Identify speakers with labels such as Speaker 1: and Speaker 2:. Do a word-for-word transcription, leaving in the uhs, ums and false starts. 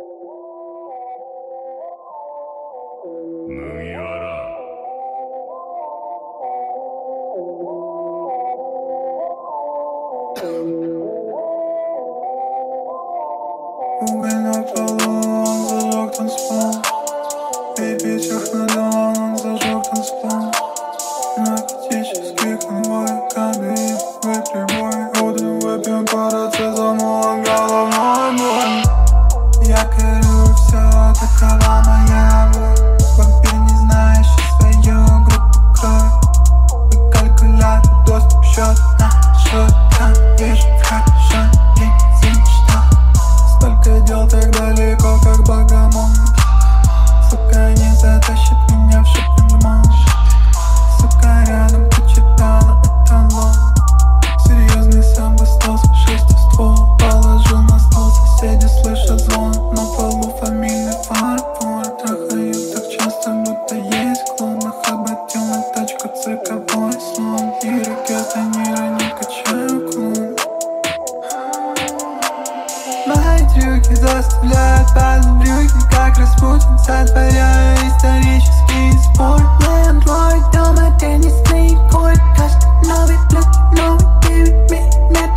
Speaker 1: 麦わら
Speaker 2: Уголь на полу, он зажег танцпол. Бейби технодон, он зажег танцпол. Наркотический конвой, кадеин, выпрямой. Утром выпьем парацетамол, головной боль. Я корю все, такова моя боль. Вампир, не знающий свою группу крови. И калькулятор, доступ, счет на шоткан. Вижу хорошо, и мечта. Столько дел так далеко, как богомол. Сука не затащит меня в шопинг-молл. Сука рядом почитала эталон. Серьезный сам остался, шесть ствол. Положил на стол, соседи слышат звон. На полу фамильный фарфор. Трахают так часто, будто есть клон. На хоботенную тачку цирковой слон. И ракета мира не качаю клон. Мои трюки заставляют падать в брюки, как Распутин. Сотворяю исторический спорт. Мой андроид дома, теннисный корт. Каждый новый люк, новый девять миллиметров.